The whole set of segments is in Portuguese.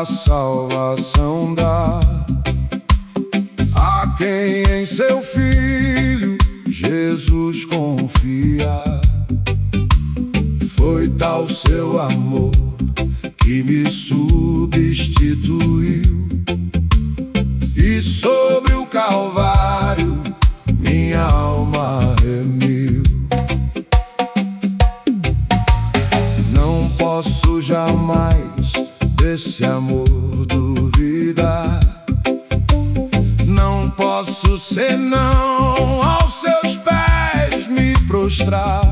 a salvação dá a quem em seu Filho Jesus confia. Foi tal seu amor que me substituiu, e sobre o Calvário minha alma remiu. Não posso jamais desse amor duvidar, não posso senão aos seus pés me prostrar.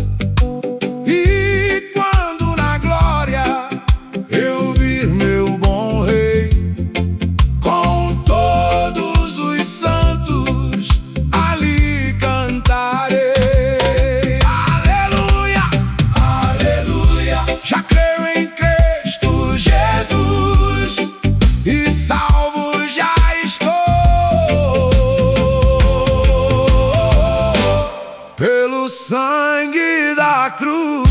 E quando na glória eu vir meu bom Rei, com todos os santos ali cantarei. Aleluia, aleluia, já creio em Cristo Jesus e salvo já estou. Pelo sangue da cruz